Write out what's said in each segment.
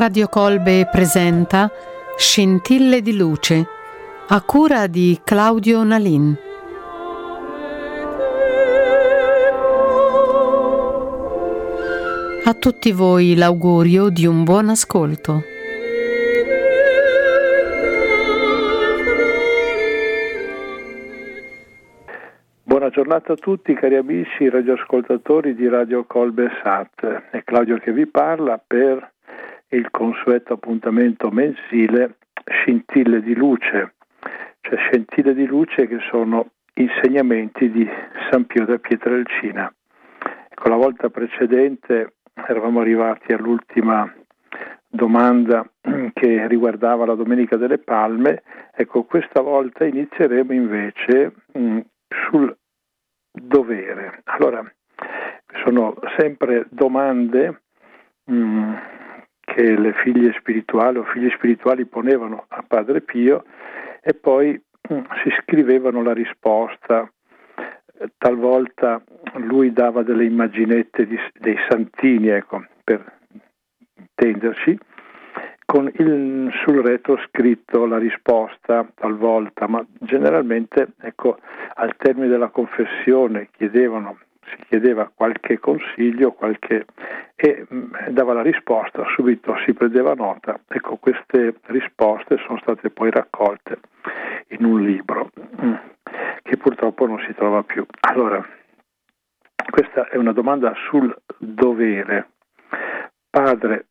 Radio Colbe presenta Scintille di luce, a cura di Claudio Nalin. A tutti voi l'augurio di un buon ascolto. Buona giornata a tutti cari amici radioascoltatori di Radio Colbe Sat. È Claudio che vi parla per il consueto appuntamento mensile Scintille di luce, cioè scintille di luce che sono insegnamenti di San Pio da Pietrelcina. Ecco, la volta precedente eravamo arrivati all'ultima domanda che riguardava la Domenica delle Palme. Ecco, questa volta inizieremo invece sul dovere. Allora, sono sempre domande che le figlie spirituali o figli spirituali ponevano a Padre Pio e poi si scrivevano la risposta. Talvolta lui dava delle immaginette dei santini, ecco, per intenderci, con sul retro scritto la risposta talvolta, ma generalmente, ecco, al termine della confessione si chiedeva qualche consiglio, e dava la risposta, subito si prendeva nota. Ecco, queste risposte sono state poi raccolte in un libro che purtroppo non si trova più. Allora, questa è una domanda sul dovere. Padre,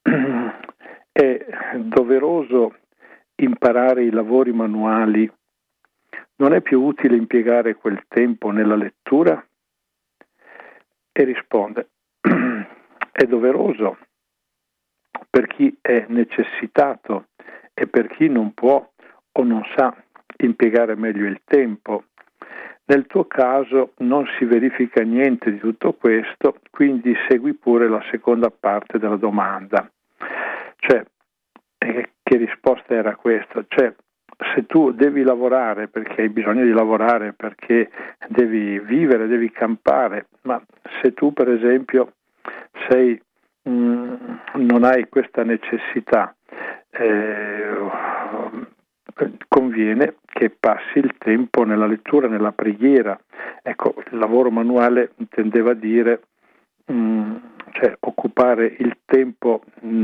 è doveroso imparare i lavori manuali? Non è più utile impiegare quel tempo nella lettura? E risponde, è doveroso per chi è necessitato e per chi non può o non sa impiegare meglio il tempo. Nel tuo caso non si verifica niente di tutto questo, quindi segui pure la seconda parte della domanda. Cioè, che risposta era questa? Cioè, se tu devi lavorare perché hai bisogno di lavorare, perché devi vivere, devi campare, ma se tu per esempio non hai questa necessità, conviene che passi il tempo nella lettura, nella preghiera. Ecco, il lavoro manuale intendeva dire cioè occupare il tempo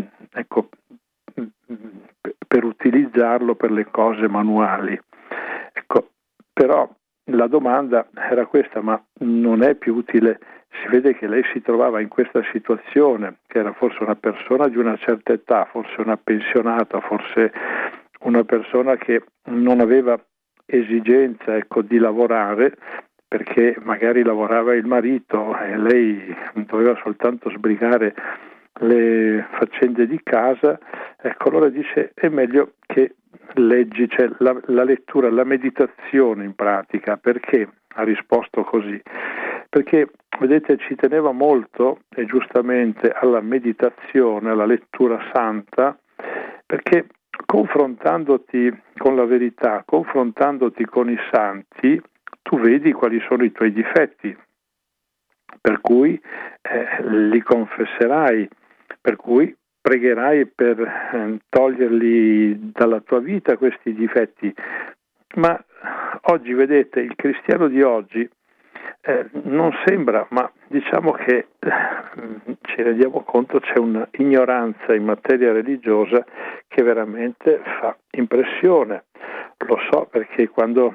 per utilizzarlo per le cose manuali. Ecco, però la domanda era questa, ma non è più utile? Si vede che lei si trovava in questa situazione, che era forse una persona di una certa età, forse una pensionata, forse una persona che non aveva esigenza, ecco, di lavorare, perché magari lavorava il marito e lei doveva soltanto sbrigare le faccende di casa. Ecco, allora dice è meglio che leggi, cioè la lettura, la meditazione in pratica. Perché ha risposto così? Perché, vedete, ci teneva molto e giustamente alla meditazione, alla lettura santa, perché confrontandoti con la verità, confrontandoti con i santi, tu vedi quali sono i tuoi difetti, per cui li confesserai, per cui pregherai per toglierli dalla tua vita questi difetti. Ma oggi, vedete, il cristiano di oggi non sembra, ma diciamo che ci rendiamo conto, c'è un'ignoranza in materia religiosa che veramente fa impressione. Lo so perché quando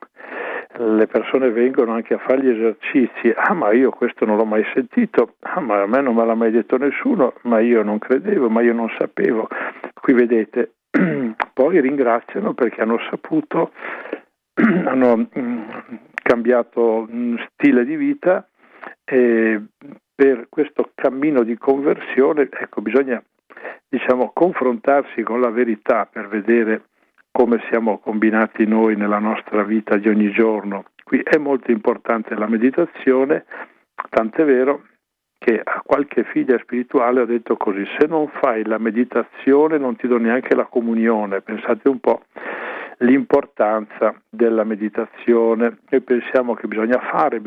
le persone vengono anche a fare gli esercizi, ma io questo non l'ho mai sentito, ma a me non me l'ha mai detto nessuno, ma io non credevo, ma io non sapevo. Qui vedete, poi ringraziano perché hanno saputo, hanno cambiato stile di vita, e per questo cammino di conversione, ecco, bisogna, confrontarsi con la verità per vedere come siamo combinati noi nella nostra vita di ogni giorno. Qui è molto importante la meditazione, tant'è vero che a qualche figlia spirituale ho detto così: se non fai la meditazione non ti do neanche la comunione. Pensate un po' l'importanza della meditazione. Noi pensiamo che bisogna fare.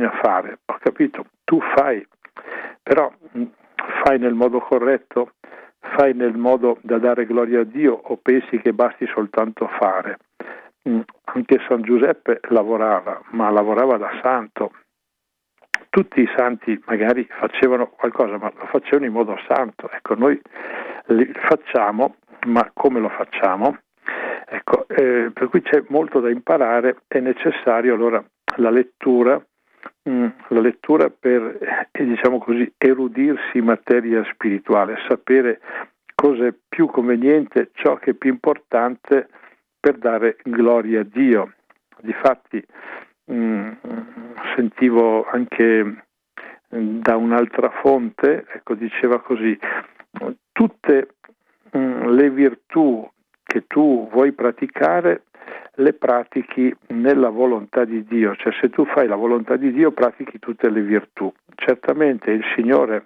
Ho capito, tu fai, però fai nel modo corretto, fai nel modo da dare gloria a Dio o pensi che basti soltanto fare? Anche San Giuseppe lavorava, ma lavorava da santo. Tutti i santi magari facevano qualcosa, ma lo facevano in modo santo. Ecco, noi li facciamo, ma come lo facciamo? Ecco, per cui c'è molto da imparare, è necessario allora la lettura per, diciamo così, erudirsi in materia spirituale, sapere cosa è più conveniente, ciò che è più importante per dare gloria a Dio. Difatti sentivo anche da un'altra fonte, ecco, diceva così: tutte le virtù che tu vuoi praticare le pratichi nella volontà di Dio, cioè se tu fai la volontà di Dio pratichi tutte le virtù. Certamente il Signore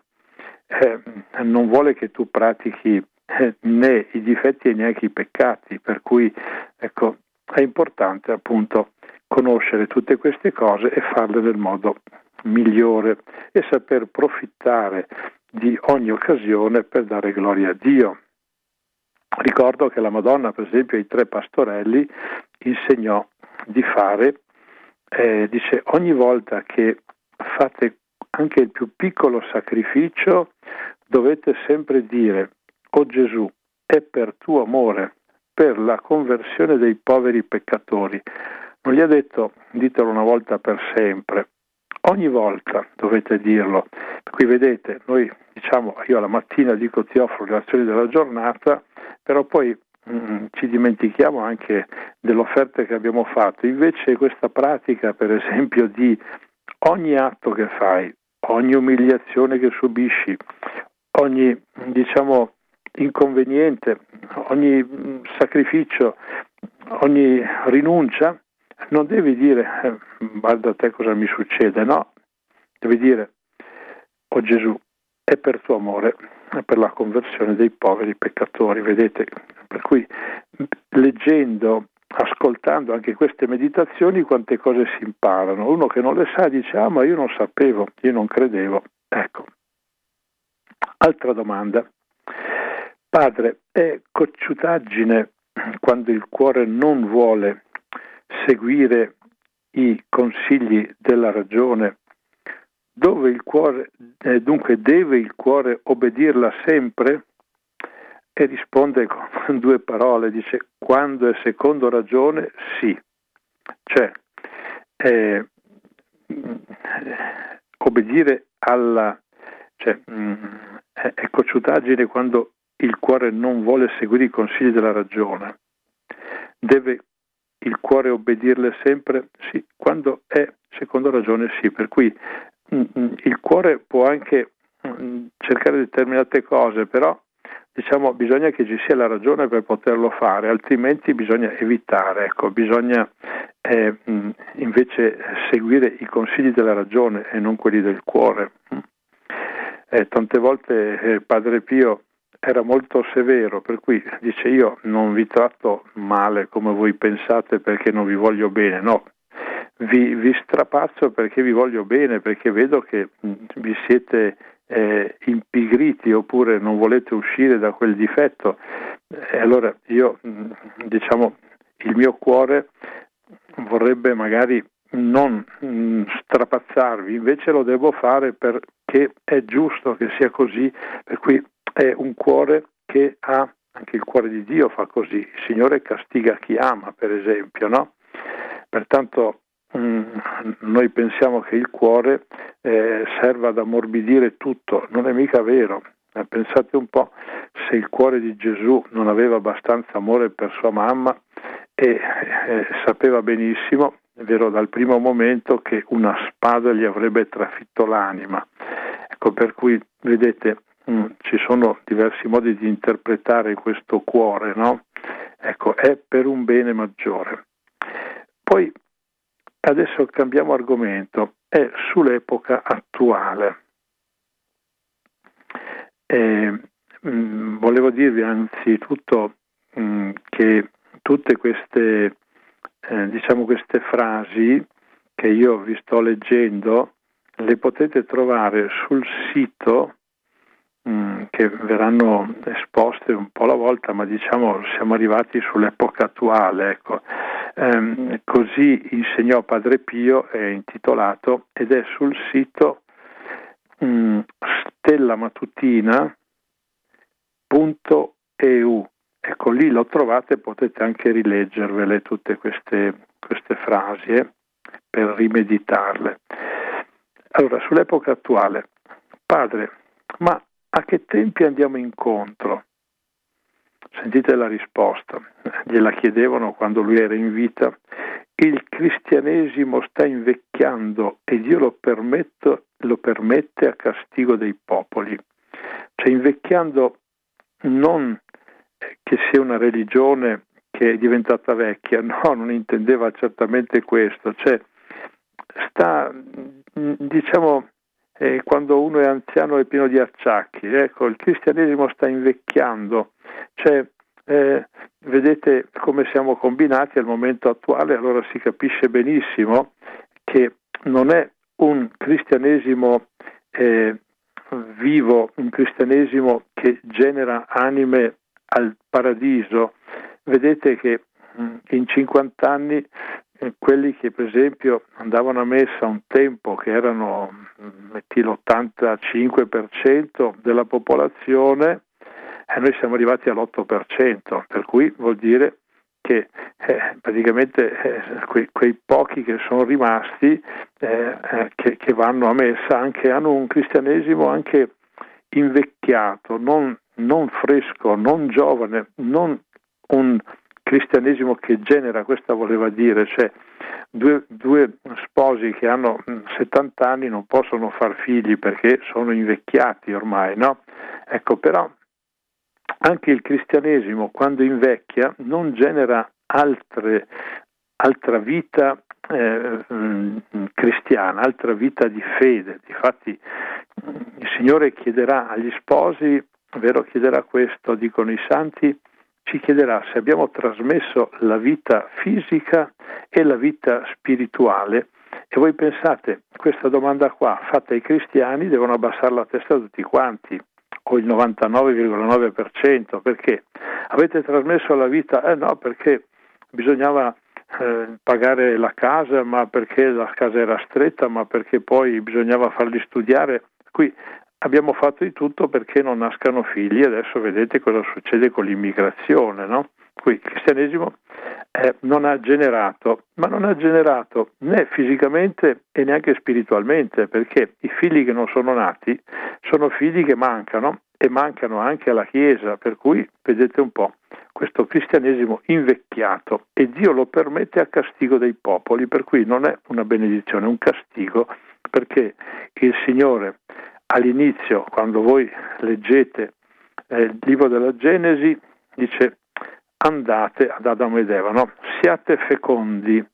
non vuole che tu pratichi né i difetti e neanche i peccati, per cui ecco, è importante appunto conoscere tutte queste cose e farle nel modo migliore e saper profittare di ogni occasione per dare gloria a Dio. Ricordo che la Madonna, per esempio, ai 3 pastorelli insegnò di fare, dice, ogni volta che fate anche il più piccolo sacrificio dovete sempre dire: o Gesù, è per tuo amore, per la conversione dei poveri peccatori. Non gli ha detto ditelo una volta per sempre, ogni volta dovete dirlo. Per cui vedete, noi diciamo, io alla mattina dico ti offro le azioni della giornata, però poi ci dimentichiamo anche dell'offerta che abbiamo fatto. Invece questa pratica, per esempio, di ogni atto che fai, ogni umiliazione che subisci, ogni, diciamo, inconveniente, ogni sacrificio, ogni rinuncia, non devi dire guarda a te cosa mi succede, no, devi dire: o Gesù, è per tuo amore, è per la conversione dei poveri peccatori. Vedete, per cui leggendo, ascoltando anche queste meditazioni, quante cose si imparano. Uno che non le sa dice: ah, ma io non sapevo, io non credevo. Ecco. Altra domanda: padre, è cocciutaggine quando il cuore non vuole seguire i consigli della ragione, dove il cuore, dunque deve il cuore obbedirla sempre? E risponde con 2 parole, dice: quando è secondo ragione, sì. Cioè, obbedire alla, cioè, è cocciutaggine quando il cuore non vuole seguire i consigli della ragione. Deve il cuore obbedirle sempre? Sì, quando è secondo ragione sì. Per cui il cuore può anche cercare determinate cose, però diciamo bisogna che ci sia la ragione per poterlo fare, altrimenti bisogna evitare, ecco, bisogna invece seguire i consigli della ragione e non quelli del cuore. Tante volte Padre Pio era molto severo, per cui dice: io non vi tratto male come voi pensate perché non vi voglio bene, no, vi strapazzo perché vi voglio bene, perché vedo che vi siete impigriti oppure non volete uscire da quel difetto. E allora io, diciamo, il mio cuore vorrebbe magari non strapazzarvi, invece lo devo fare perché è giusto che sia così, per cui è un cuore che ha, anche il cuore di Dio fa così, il Signore castiga chi ama, per esempio, no? Pertanto noi pensiamo che il cuore serva ad ammorbidire tutto, non è mica vero. Pensate un po', se il cuore di Gesù non aveva abbastanza amore per sua mamma e sapeva benissimo, è vero, dal primo momento che una spada gli avrebbe trafitto l'anima. Ecco, per cui vedete, ci sono diversi modi di interpretare questo cuore, no? Ecco, è per un bene maggiore. Poi adesso cambiamo argomento, è sull'epoca attuale. Volevo dirvi anzitutto che tutte queste, diciamo, queste frasi che io vi sto leggendo le potete trovare sul sito che verranno esposte un po' alla volta, ma diciamo siamo arrivati sull'epoca attuale, ecco. Così insegnò Padre Pio, è intitolato ed è sul sito stellamatutina.eu. Ecco, lì lo trovate, potete anche rileggervele tutte queste frasi per rimeditarle. Allora, sull'epoca attuale, padre, ma a che tempi andiamo incontro? Sentite la risposta, gliela chiedevano quando lui era in vita. Il cristianesimo sta invecchiando e Dio lo permette a castigo dei popoli. Cioè invecchiando non che sia una religione che è diventata vecchia, no, non intendeva certamente questo, cioè sta, diciamo, quando uno è anziano è pieno di acciacchi, ecco, il cristianesimo sta invecchiando, cioè vedete come siamo combinati al momento attuale, allora si capisce benissimo che non è un cristianesimo vivo, un cristianesimo che genera anime al paradiso. Vedete che in 50 anni quelli che per esempio andavano a messa un tempo, che erano l'85% della popolazione, noi siamo arrivati all'8%, per cui vuol dire che praticamente quei pochi che sono rimasti che vanno a messa anche hanno un cristianesimo anche invecchiato, non fresco, non giovane, non un cristianesimo che genera, questa voleva dire, cioè due sposi che hanno 70 anni non possono far figli perché sono invecchiati ormai, no? Ecco, però anche il cristianesimo quando invecchia non genera altra vita cristiana, altra vita di fede. Difatti il Signore chiederà agli sposi, vero, chiederà questo, dicono i santi, ci chiederà se abbiamo trasmesso la vita fisica e la vita spirituale. E voi pensate, questa domanda qua fatta ai cristiani devono abbassare la testa tutti quanti, o il 99,9%, perché avete trasmesso la vita? No, perché bisognava pagare la casa, ma perché la casa era stretta, ma perché poi bisognava farli studiare. Qui abbiamo fatto di tutto perché non nascano figli. Adesso vedete cosa succede con l'immigrazione, no? Qui il cristianesimo non ha generato, ma non ha generato né fisicamente e neanche spiritualmente, perché i figli che non sono nati sono figli che mancano e mancano anche alla Chiesa, per cui vedete un po' questo cristianesimo invecchiato, e Dio lo permette a castigo dei popoli, per cui non è una benedizione, è un castigo, perché il Signore all'inizio, quando voi leggete il libro della Genesi, dice: andate ad Adamo ed Eva, no? Siate fecondi,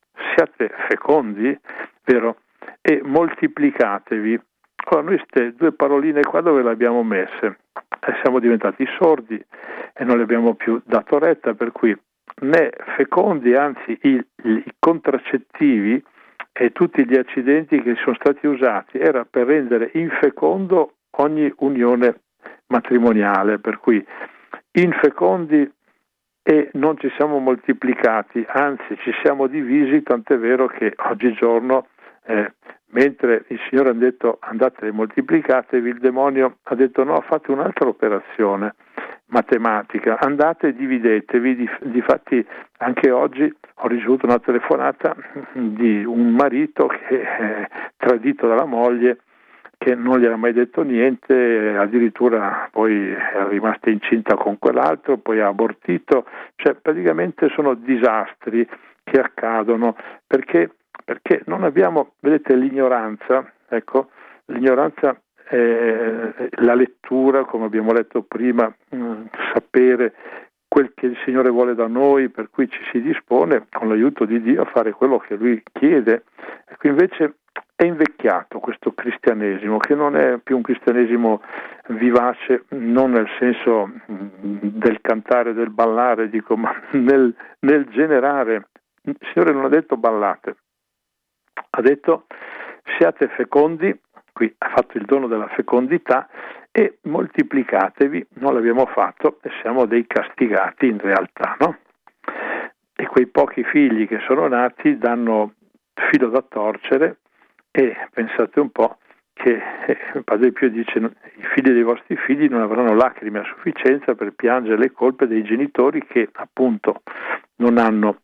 vero? E moltiplicatevi. Ora noi queste due paroline qua dove le abbiamo messe? Siamo diventati sordi e non le abbiamo più dato retta, per cui né fecondi, anzi i contraccettivi e tutti gli accidenti che sono stati usati era per rendere infecondo ogni unione matrimoniale, per cui infecondi e non ci siamo moltiplicati, anzi ci siamo divisi, tant'è vero che oggigiorno mentre il Signore ha detto andate e moltiplicatevi, il demonio ha detto no, fate un'altra operazione matematica, andate e dividetevi. Difatti anche oggi ho ricevuto una telefonata di un marito che è tradito dalla moglie, che non gli era mai detto niente, addirittura poi è rimasta incinta con quell'altro, poi ha abortito, cioè praticamente sono disastri che accadono perché non abbiamo, vedete, l'ignoranza, ecco, l'ignoranza è la lettura, come abbiamo letto prima, sapere quel che il Signore vuole da noi, per cui ci si dispone con l'aiuto di Dio a fare quello che Lui chiede. Ecco, invece è invecchiato questo cristianesimo, che non è più un cristianesimo vivace, non nel senso del cantare, del ballare, dico, ma nel generare. Il Signore non ha detto ballate, ha detto siate fecondi, qui ha fatto il dono della fecondità, e moltiplicatevi. Non l'abbiamo fatto e siamo dei castigati in realtà, no? E quei pochi figli che sono nati danno filo da torcere, e pensate un po' che Padre Pio dice: i figli dei vostri figli non avranno lacrime a sufficienza per piangere le colpe dei genitori che appunto non hanno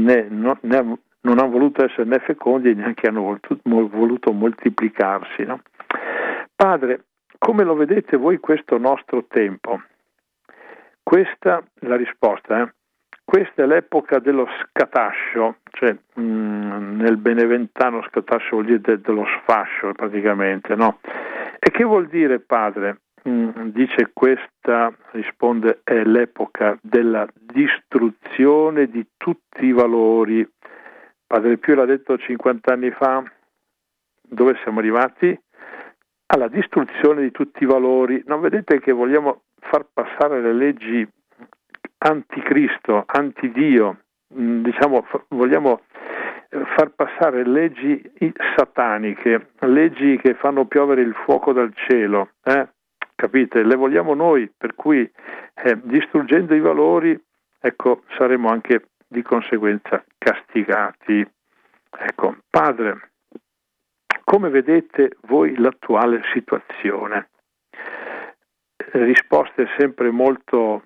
voluto essere né fecondi e neanche hanno voluto moltiplicarsi, no? Padre, come lo vedete voi questo nostro tempo? Questa la risposta, Questa è l'epoca dello scatascio, cioè nel beneventano scatascio vuol dire dello sfascio praticamente, no? E che vuol dire, padre? Dice questa, risponde, è l'epoca della distruzione di tutti i valori. Padre Pio l'ha detto 50 anni fa. Dove siamo arrivati? Alla distruzione di tutti i valori. Non vedete che vogliamo far passare le leggi anticristo, antidio, vogliamo far passare leggi sataniche, leggi che fanno piovere il fuoco dal cielo, capite? Le vogliamo noi, per cui distruggendo i valori, ecco, saremo anche di conseguenza castigati. Ecco, padre, come vedete voi l'attuale situazione? Risposte sempre molto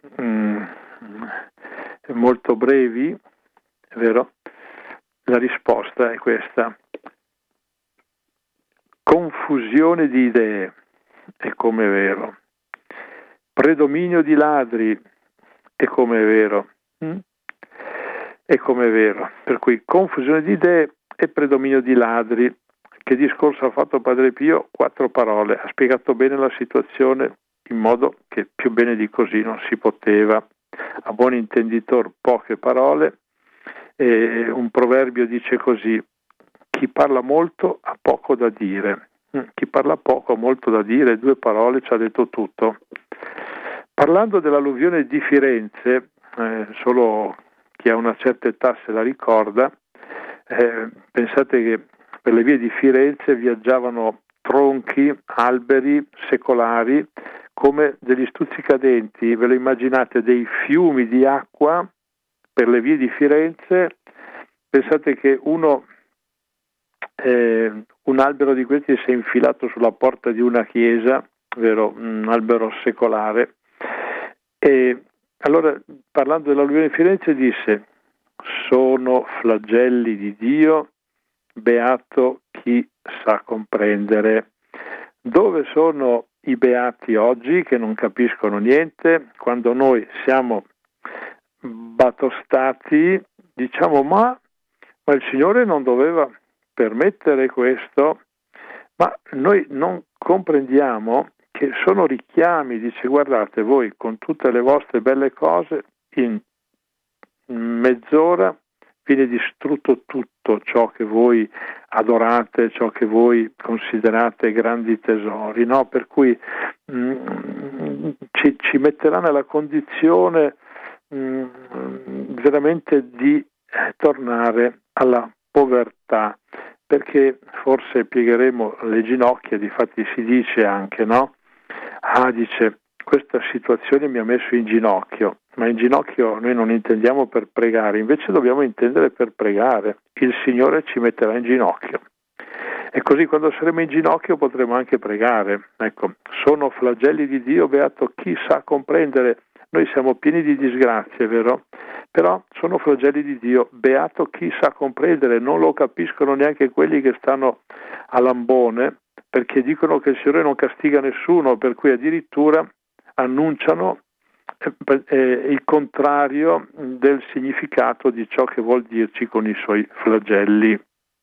brevi, è vero? La risposta è questa: confusione di idee, è come è vero; predominio di ladri, è come è vero. È come è vero. Per cui confusione di idee e predominio di ladri. Che discorso ha fatto Padre Pio? 4 parole. Ha spiegato bene la situazione, in modo che più bene di così non si poteva. A buon intenditor, poche parole. Un proverbio dice così: chi parla molto ha poco da dire. Chi parla poco ha molto da dire, 2 parole ci ha detto tutto. Parlando dell'alluvione di Firenze, solo chi ha una certa età se la ricorda, pensate che per le vie di Firenze viaggiavano tronchi, alberi secolari come degli stuzzicadenti. Ve lo immaginate, dei fiumi di acqua per le vie di Firenze? Pensate che un albero di questi si è infilato sulla porta di una chiesa, vero, un albero secolare. E allora, parlando dell'alluvione di Firenze, disse: sono flagelli di Dio, beato chi sa comprendere. Dove sono i beati oggi che non capiscono niente? Quando noi siamo batostati, diciamo ma il Signore non doveva permettere questo, ma noi non comprendiamo che sono richiami. Dice: guardate, voi con tutte le vostre belle cose in mezz'ora viene distrutto tutto ciò che voi adorate, ciò che voi considerate grandi tesori, no? Per cui ci metterà nella condizione veramente di tornare alla povertà, perché forse piegheremo le ginocchia. Difatti si dice anche, no? Dice: questa situazione mi ha messo in ginocchio. Ma in ginocchio noi non intendiamo per pregare, invece dobbiamo intendere per pregare. Il Signore ci metterà in ginocchio. E così quando saremo in ginocchio potremo anche pregare. Ecco, sono flagelli di Dio, beato chi sa comprendere. Noi siamo pieni di disgrazie, vero? Però sono flagelli di Dio, beato chi sa comprendere. Non lo capiscono neanche quelli che stanno a Lambone, perché dicono che il Signore non castiga nessuno, per cui addirittura annunciano il contrario del significato di ciò che vuol dirci con i suoi flagelli.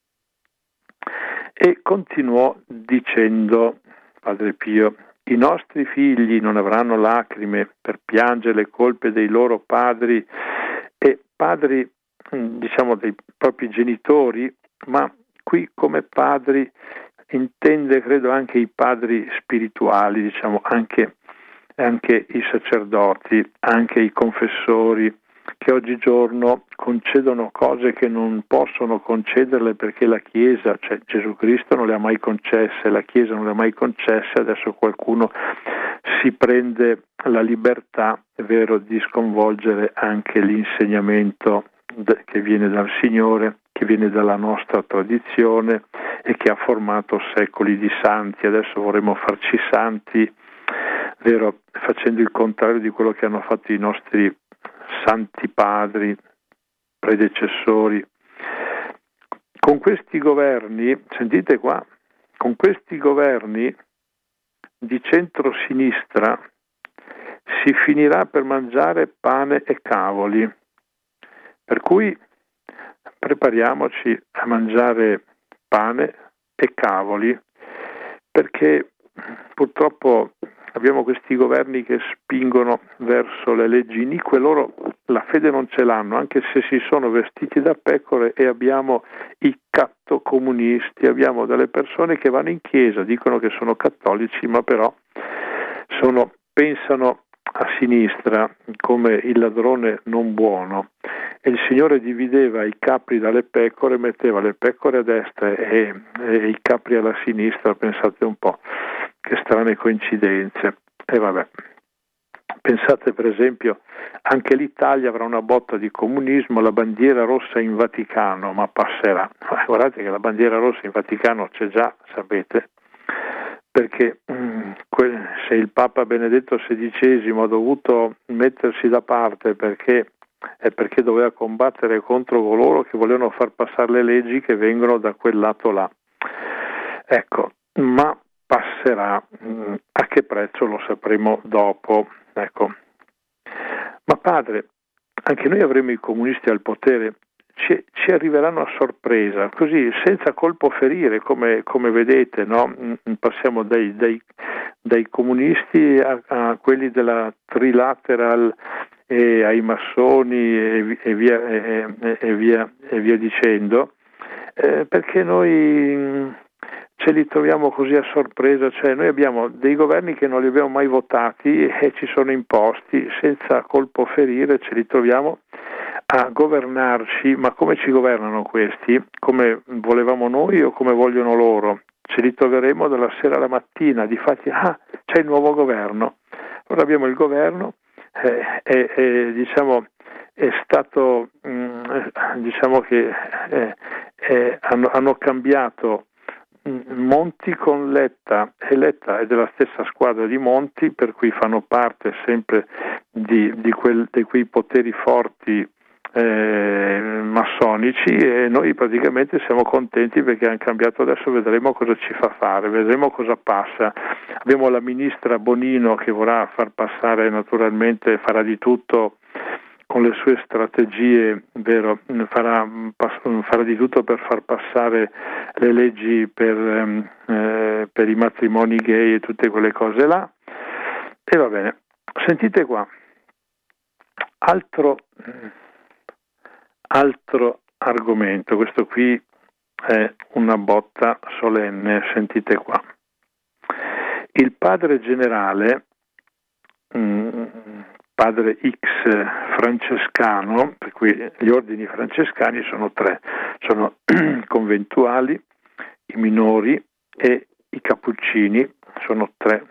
E continuò dicendo Padre Pio: i nostri figli non avranno lacrime per piangere le colpe dei loro padri, e padri, diciamo, dei propri genitori, ma qui come padri intende, credo, anche i padri spirituali, diciamo, anche i sacerdoti, anche i confessori, che oggigiorno concedono cose che non possono concederle perché la Chiesa, cioè Gesù Cristo non le ha mai concesse, la Chiesa non le ha mai concesse, adesso qualcuno si prende la libertà, è vero, di sconvolgere anche l'insegnamento che viene dal Signore, che viene dalla nostra tradizione e che ha formato secoli di santi. Adesso vorremmo farci santi, vero, facendo il contrario di quello che hanno fatto i nostri santi padri, predecessori. Con questi governi, sentite qua, con questi governi di centro-sinistra si finirà per mangiare pane e cavoli, per cui prepariamoci a mangiare pane e cavoli, perché purtroppo abbiamo questi governi che spingono verso le leggi inique, loro la fede non ce l'hanno, anche se si sono vestiti da pecore, e abbiamo i cattocomunisti, abbiamo delle persone che vanno in chiesa, dicono che sono cattolici, ma però pensano a sinistra come il ladrone non buono, e il Signore divideva i capri dalle pecore, metteva le pecore a destra e i capri alla sinistra. Pensate un po', che strane coincidenze. E vabbè, pensate per esempio, anche l'Italia avrà una botta di comunismo, la bandiera rossa in Vaticano, ma passerà. Guardate che la bandiera rossa in Vaticano c'è già, sapete, perché se il Papa Benedetto XVI ha dovuto mettersi da parte perché doveva combattere contro coloro che volevano far passare le leggi che vengono da quel lato là. Ecco, ma passerà, a che prezzo lo sapremo dopo. Ecco. Ma padre, anche noi avremo i comunisti al potere, ci arriveranno a sorpresa, così senza colpo ferire, come vedete, no? Passiamo dai comunisti a quelli della Trilateral e ai massoni e via dicendo, perché noi ce li troviamo così a sorpresa, cioè noi abbiamo dei governi che non li abbiamo mai votati e ci sono imposti, senza colpo ferire ce li troviamo a governarci. Ma come ci governano questi? Come volevamo noi o come vogliono loro? Ce li troveremo dalla sera alla mattina, difatti c'è il nuovo governo. Ora abbiamo il governo diciamo è stato diciamo che hanno cambiato Monti con Letta, e Letta è della stessa squadra di Monti, per cui fanno parte sempre di quei poteri forti massonici, e noi praticamente siamo contenti perché hanno cambiato. Adesso vedremo cosa ci fa fare, vedremo cosa passa. Abbiamo la ministra Bonino che vorrà far passare, naturalmente farà di tutto con le sue strategie, vero, farà di tutto per far passare le leggi per i matrimoni gay e tutte quelle cose là. E va bene, sentite qua, altro argomento, questo qui è una botta solenne, sentite qua. Il padre generale, padre X francescano, per cui gli ordini francescani sono tre, sono i conventuali, i minori e i cappuccini, sono tre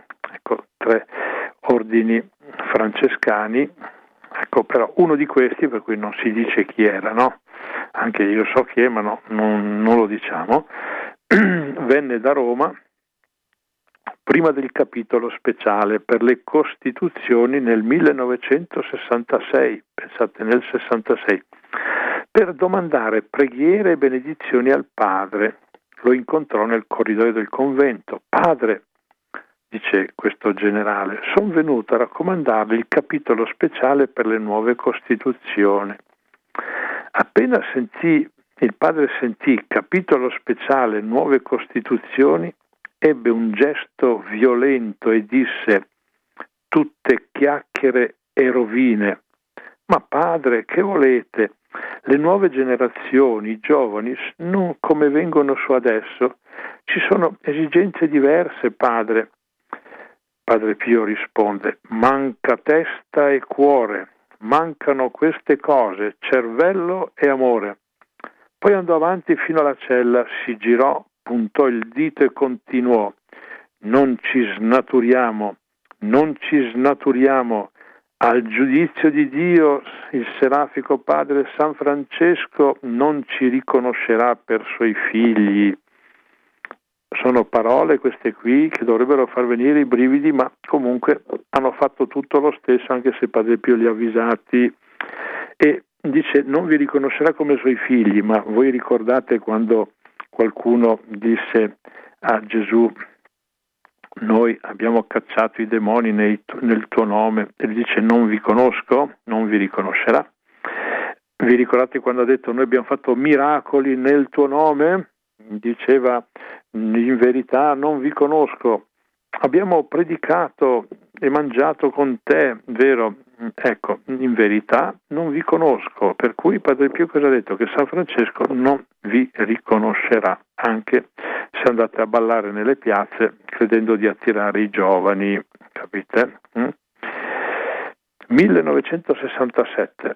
ordini francescani. Ecco, però uno di questi, per cui non si dice chi era, no? Anche io so chi è, ma no, non lo diciamo, venne da Roma prima del capitolo speciale per le Costituzioni nel 1966, pensate, nel 66, per domandare preghiere e benedizioni al padre. Lo incontrò nel corridoio del convento. Padre, dice questo generale, sono venuto a raccomandargli il capitolo speciale per le nuove Costituzioni. Appena il padre sentì capitolo speciale, nuove Costituzioni, ebbe un gesto violento e disse: tutte chiacchiere e rovine. Ma padre, che volete? Le nuove generazioni, i giovani, non come vengono su adesso. Ci sono esigenze diverse, padre. Padre Pio risponde: manca testa e cuore. mancano queste cose, cervello e amore. Poi andò avanti fino alla cella, si girò, puntò il dito e continuò: non ci snaturiamo, non ci snaturiamo. Al giudizio di Dio il serafico padre San Francesco non ci riconoscerà per suoi figli. Sono parole queste qui che dovrebbero far venire i brividi, ma comunque hanno fatto tutto lo stesso, anche se Padre Pio li ha avvisati. E dice: non vi riconoscerà come suoi figli. Ma voi ricordate quando qualcuno disse a Gesù: noi abbiamo cacciato i demoni nel tuo nome, e gli dice: non vi conosco, non vi riconoscerà. Vi ricordate quando ha detto: noi abbiamo fatto miracoli nel tuo nome? Diceva: in verità non vi conosco. Abbiamo predicato e mangiato con te, vero? Ecco, in verità non vi conosco. Per cui Padre Pio cosa ha detto? Che San Francesco non vi riconoscerà, anche se andate a ballare nelle piazze credendo di attirare i giovani, capite? 1967.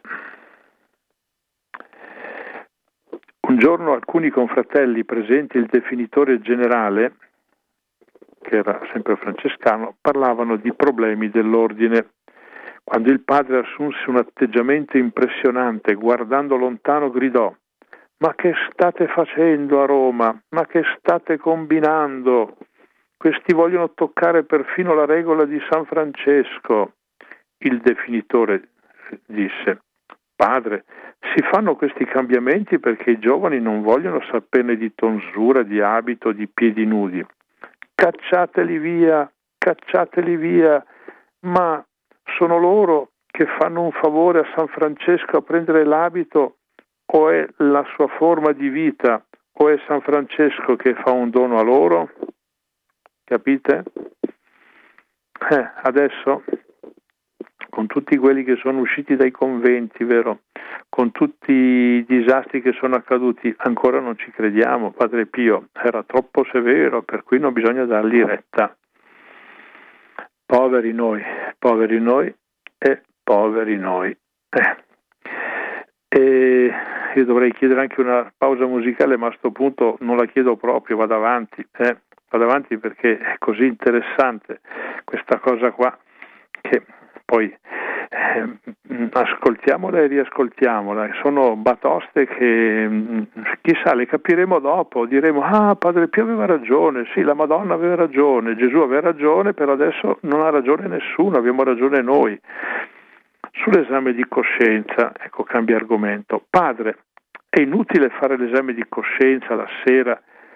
Un giorno alcuni confratelli, presenti il definitore generale, che era sempre francescano, parlavano di problemi dell'ordine. Quando il padre assunse un atteggiamento impressionante, guardando lontano, gridò: ma che state facendo a Roma? Ma che state combinando? Questi vogliono toccare perfino la regola di San Francesco. Il definitore disse: padre, si fanno questi cambiamenti perché i giovani non vogliono saperne di tonsura, di abito, di piedi nudi. Cacciateli via, ma sono loro che fanno un favore a San Francesco a prendere l'abito, o è la sua forma di vita, o è San Francesco che fa un dono a loro? Capite? Adesso, con tutti quelli che sono usciti dai conventi, vero? Con tutti i disastri che sono accaduti, ancora non ci crediamo. Padre Pio era troppo severo, per cui non bisogna dargli retta. Poveri noi e poveri noi. E io dovrei chiedere anche una pausa musicale, ma a sto punto non la chiedo proprio, vado avanti perché è così interessante questa cosa qua, che poi ascoltiamola e riascoltiamola. Sono batoste che chissà le capiremo dopo, diremo: ah, Padre Pio aveva ragione, sì, la Madonna aveva ragione, Gesù aveva ragione, però adesso non ha ragione nessuno, abbiamo ragione noi. Sull'esame di coscienza, ecco, cambia argomento. Padre, è inutile fare l'esame di coscienza la sera,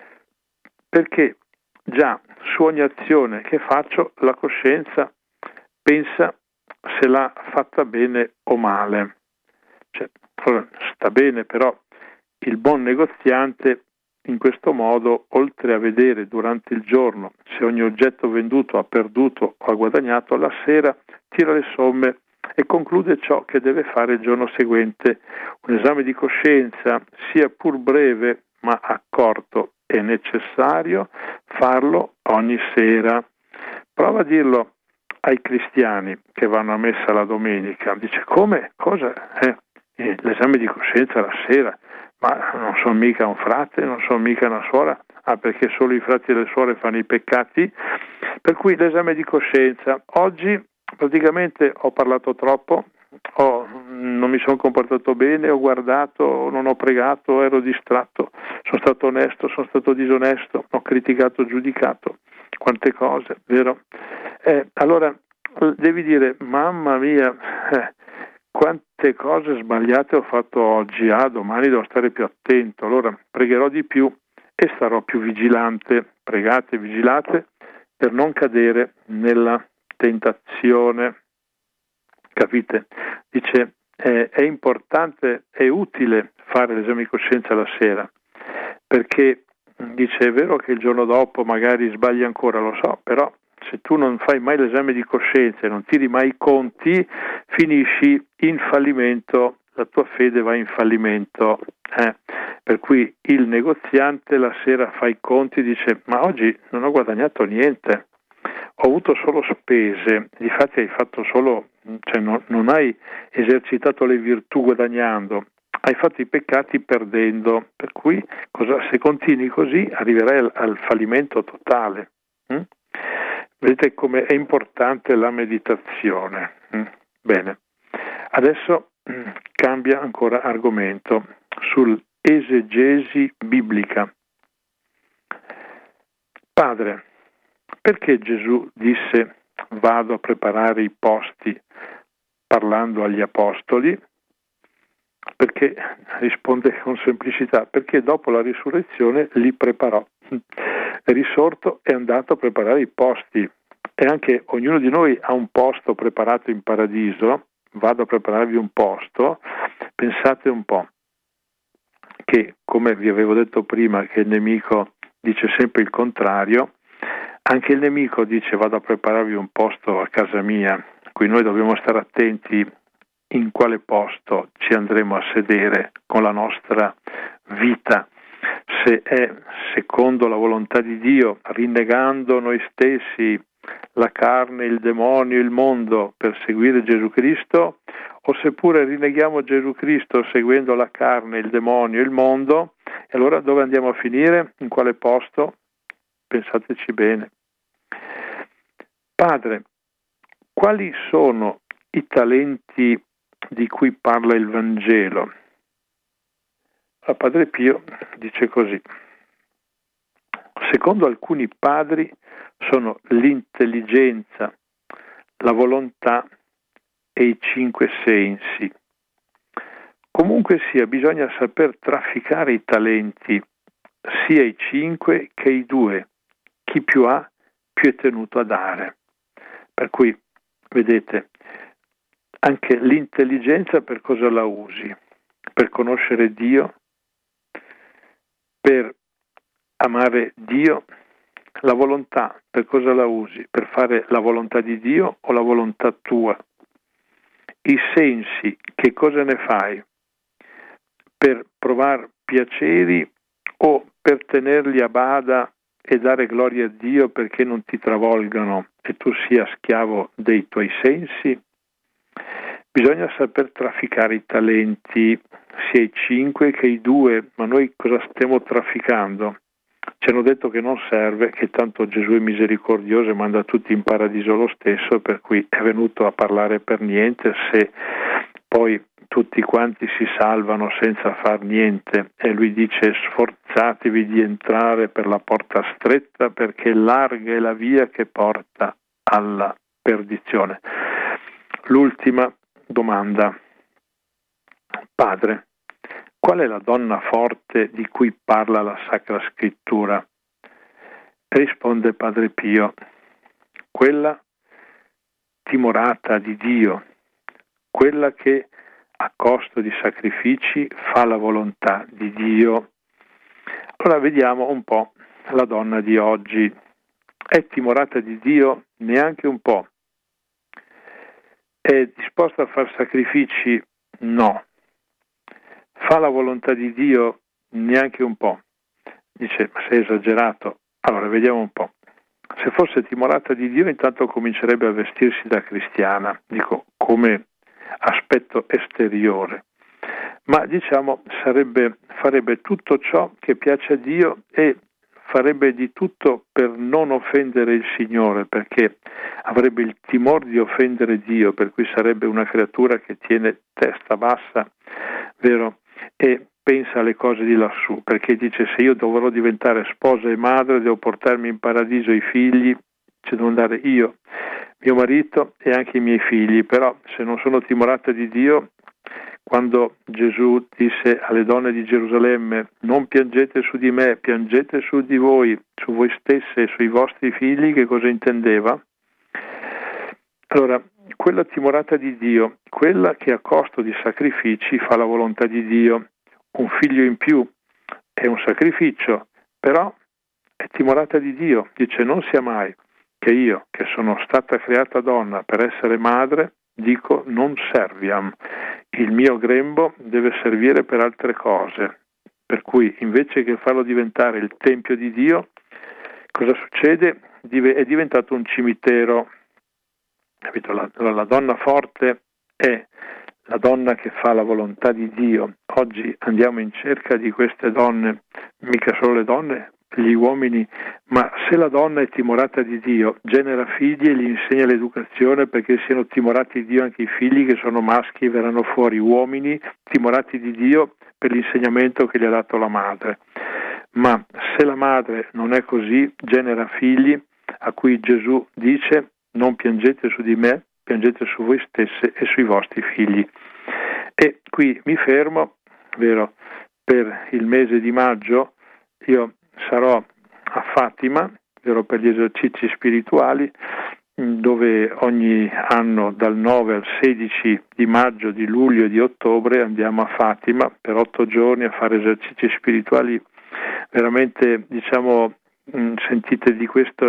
perché già su ogni azione che faccio la coscienza pensa se l'ha fatta bene o male. Cioè, sta bene, però il buon negoziante in questo modo, oltre a vedere durante il giorno se ogni oggetto venduto ha perduto o ha guadagnato, la sera tira le somme e conclude ciò che deve fare il giorno seguente. Un esame di coscienza, sia pur breve ma accorto, è necessario farlo ogni sera. Prova a dirlo ai cristiani che vanno a messa la domenica. Dice: come? Cosa? L'esame di coscienza la sera? Ma non sono mica un frate, non sono mica una suora. Perché solo i frati e le suore fanno i peccati? Per cui l'esame di coscienza. Oggi praticamente ho parlato troppo, non mi sono comportato bene, ho guardato, non ho pregato, ero distratto, sono stato onesto, sono stato disonesto, ho criticato, giudicato, quante cose, vero? Allora devi dire: mamma mia, quante cose sbagliate ho fatto oggi, domani devo stare più attento, allora pregherò di più e starò più vigilante. Pregate, vigilate per non cadere nella tentazione. Capite? Dice: è importante, è utile fare l'esame di coscienza la sera, perché dice: è vero che il giorno dopo magari sbagli ancora, lo so, però se tu non fai mai l'esame di coscienza e non tiri mai i conti, finisci in fallimento, la tua fede va in fallimento. Per cui il negoziante la sera fa i conti, dice: ma oggi non ho guadagnato niente, ho avuto solo spese. Difatti hai fatto solo cioè non hai esercitato le virtù guadagnando, hai fatto i peccati perdendo, per cui se continui così arriverai al fallimento totale. Vedete come è importante la meditazione. Bene, adesso cambia ancora argomento sull'esegesi biblica. Padre, perché Gesù disse vado a preparare i posti parlando agli apostoli? Perché risponde con semplicità, perché dopo la risurrezione li preparò. È risorto e è andato a preparare i posti, e anche ognuno di noi ha un posto preparato in paradiso. Vado a prepararvi un posto. Pensate un po' che, come vi avevo detto prima, che il nemico dice sempre il contrario, anche il nemico dice vado a prepararvi un posto a casa mia, qui noi dobbiamo stare attenti in quale posto ci andremo a sedere con la nostra vita, se è secondo la volontà di Dio, rinnegando noi stessi, la carne, il demonio, il mondo per seguire Gesù Cristo, o seppure rinneghiamo Gesù Cristo seguendo la carne, il demonio, il mondo, e allora dove andiamo a finire? In quale posto? Pensateci bene. Padre, quali sono i talenti di cui parla il Vangelo? Padre Pio dice così: secondo alcuni padri sono l'intelligenza, la volontà e i 5 sensi. Comunque sia, bisogna saper trafficare i talenti, sia i 5 che i 2. Chi più ha, più è tenuto a dare. Per cui, vedete, anche l'intelligenza per cosa la usi? Per conoscere Dio, per amare Dio. La volontà per cosa la usi? Per fare la volontà di Dio o la volontà tua? I sensi, che cosa ne fai? Per provare piaceri o per tenerli a bada e dare gloria a Dio perché non ti travolgano e tu sia schiavo dei tuoi sensi? Bisogna saper trafficare i talenti, sia i 5 che i 2, ma noi cosa stiamo trafficando? Ci hanno detto che non serve, che tanto Gesù è misericordioso e manda tutti in paradiso lo stesso, per cui è venuto a parlare per niente, se poi tutti quanti si salvano senza far niente. E lui dice: sforzatevi di entrare per la porta stretta, perché larga è la via che porta alla perdizione. L'ultima domanda. Padre, qual è la donna forte di cui parla la Sacra Scrittura? Risponde Padre Pio: quella timorata di Dio, quella che a costo di sacrifici fa la volontà di Dio. Allora vediamo un po' la donna di oggi. È timorata di Dio? Neanche un po'. È disposta a fare sacrifici? No. Fa la volontà di Dio? Neanche un po'. Dice: ma sei esagerato. Allora vediamo un po'. Se fosse timorata di Dio, intanto comincerebbe a vestirsi da cristiana, dico come aspetto esteriore, ma diciamo farebbe tutto ciò che piace a Dio e farebbe di tutto per non offendere il Signore, perché avrebbe il timore di offendere Dio, per cui sarebbe una creatura che tiene testa bassa, vero? E pensa alle cose di lassù, perché dice: se io dovrò diventare sposa e madre, devo portarmi in paradiso i figli, ci devo andare io, mio marito e anche i miei figli. Però se non sono timorata di Dio, quando Gesù disse alle donne di Gerusalemme: non piangete su di me, piangete su di voi, su voi stesse e sui vostri figli, che cosa intendeva? Allora, quella timorata di Dio, quella che a costo di sacrifici fa la volontà di Dio. Un figlio in più è un sacrificio, però è timorata di Dio. Dice: non sia mai che io, che sono stata creata donna per essere madre, dico non serviam. Il mio grembo deve servire per altre cose. Per cui invece che farlo diventare il tempio di Dio, cosa succede? È diventato un cimitero. capito? La donna forte è la donna che fa la volontà di Dio. Oggi andiamo in cerca di queste donne, mica solo le donne, gli uomini, ma se la donna è timorata di Dio, genera figli e gli insegna l'educazione perché siano timorati di Dio anche i figli che sono maschi e verranno fuori uomini timorati di Dio per l'insegnamento che gli ha dato la madre. Ma se la madre non è così, genera figli a cui Gesù dice: non piangete su di me, piangete su voi stesse e sui vostri figli. E qui mi fermo, vero, per il mese di maggio io sarò a Fatima, vero, per gli esercizi spirituali, dove ogni anno dal 9 al 16 di maggio, di luglio e di ottobre andiamo a Fatima per 8 giorni a fare esercizi spirituali veramente, diciamo, sentite di questa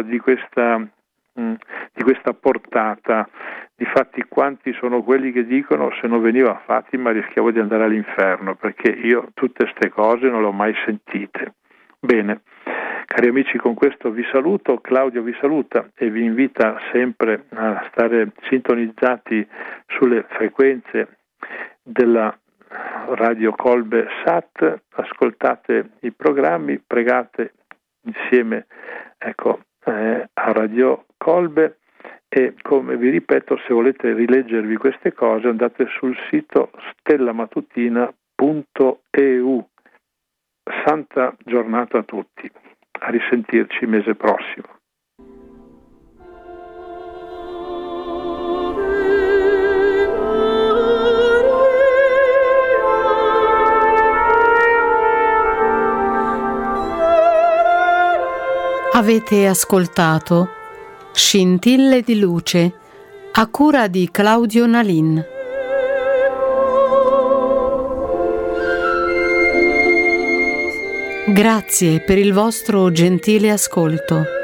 portata. Difatti quanti sono quelli che dicono: se non venivo a Fatima rischiavo di andare all'inferno, perché io tutte ste cose non le ho mai sentite. Bene, cari amici, con questo vi saluto, Claudio vi saluta e vi invita sempre a stare sintonizzati sulle frequenze della Radio Colbe Sat, ascoltate i programmi, pregate insieme, ecco, a Radio Colbe, e come vi ripeto, se volete rileggervi queste cose andate sul sito stellamatutina.eu. Santa giornata a tutti, a risentirci mese prossimo. Avete ascoltato Scintille di luce a cura di Claudio Nalin. Grazie per il vostro gentile ascolto.